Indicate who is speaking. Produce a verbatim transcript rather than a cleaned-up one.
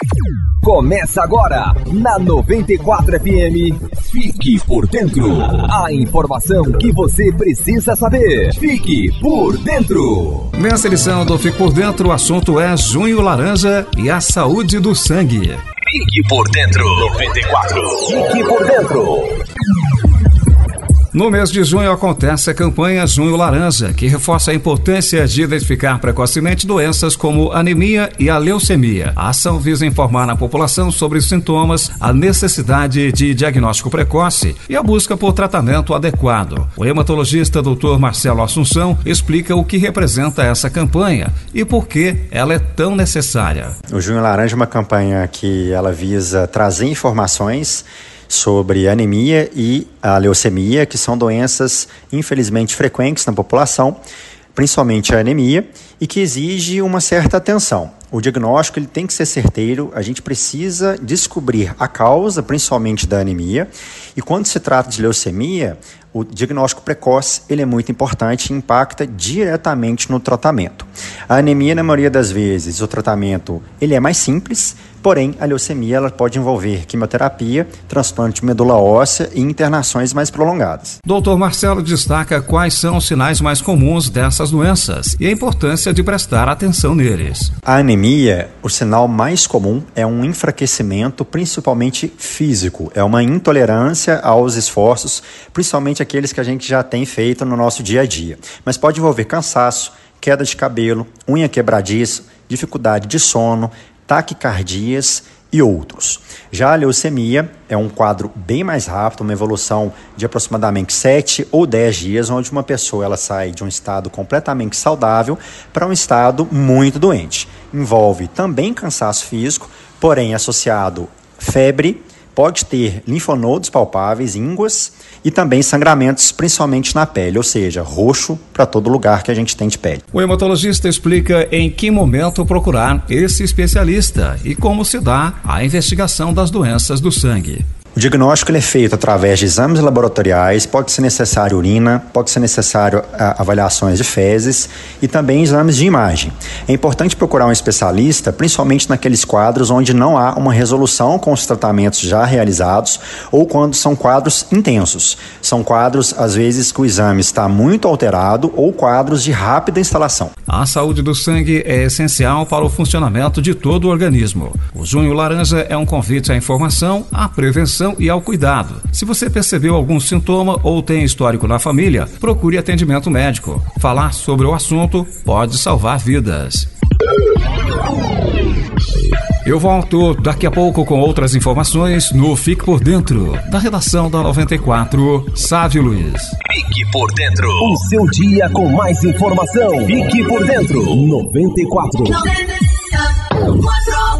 Speaker 1: Começa agora, na noventa e quatro F M, Fique por Dentro. A informação que você precisa saber. Fique por Dentro.
Speaker 2: Nessa edição do Fique por Dentro, o assunto é Junho Laranja e a saúde do sangue.
Speaker 1: Fique por Dentro. noventa e quatro. Fique por Dentro.
Speaker 2: No mês de junho acontece a campanha Junho Laranja, que reforça a importância de identificar precocemente doenças como anemia e a leucemia. A ação visa informar a população sobre os sintomas, a necessidade de diagnóstico precoce e a busca por tratamento adequado. O hematologista doutor Marcelo Assunção explica o que representa essa campanha e por que ela é tão necessária.
Speaker 3: O Junho Laranja é uma campanha que ela visa trazer informações sobre a anemia e a leucemia, que são doenças infelizmente frequentes na população, principalmente a anemia, e que exige uma certa atenção. O diagnóstico ele tem que ser certeiro, a gente precisa descobrir a causa, principalmente da anemia, e quando se trata de leucemia, o diagnóstico precoce ele é muito importante e impacta diretamente no tratamento. A anemia, na maioria das vezes, o tratamento ele é mais simples, porém a leucemia ela pode envolver quimioterapia, transplante de medula óssea e internações mais prolongadas.
Speaker 2: doutor Marcelo destaca quais são os sinais mais comuns dessas doenças e a importância de prestar atenção neles.
Speaker 3: A anemia, o sinal mais comum é um enfraquecimento, principalmente físico, é uma intolerância aos esforços, principalmente aqueles que a gente já tem feito no nosso dia a dia. Mas pode envolver cansaço, queda de cabelo, unha quebradiça, dificuldade de sono, taquicardias e outros. Já a leucemia é um quadro bem mais rápido, uma evolução de aproximadamente sete ou dez dias, onde uma pessoa ela sai de um estado completamente saudável para um estado muito doente. Envolve também cansaço físico, porém associado febre, pode ter linfonodos palpáveis, ínguas e também sangramentos, principalmente na pele, ou seja, roxo para todo lugar que a gente tem de pele.
Speaker 2: O hematologista explica em que momento procurar esse especialista e como se dá a investigação das doenças do sangue.
Speaker 3: O diagnóstico ele é feito através de exames laboratoriais, pode ser necessário urina, pode ser necessário a, avaliações de fezes e também exames de imagem. É importante procurar um especialista, principalmente naqueles quadros onde não há uma resolução com os tratamentos já realizados ou quando são quadros intensos. São quadros, às vezes, que o exame está muito alterado ou quadros de rápida instalação.
Speaker 2: A saúde do sangue é essencial para o funcionamento de todo o organismo. O Junho Laranja é um convite à informação, à prevenção e ao cuidado. Se você percebeu algum sintoma ou tem histórico na família, procure atendimento médico. Falar sobre o assunto pode salvar vidas. Eu volto daqui a pouco com outras informações no Fique por Dentro, da redação da noventa e quatro, Sávio Luiz.
Speaker 1: Fique por Dentro. O seu dia com mais informação. Fique por Dentro. noventa e quatro. noventa e quatro.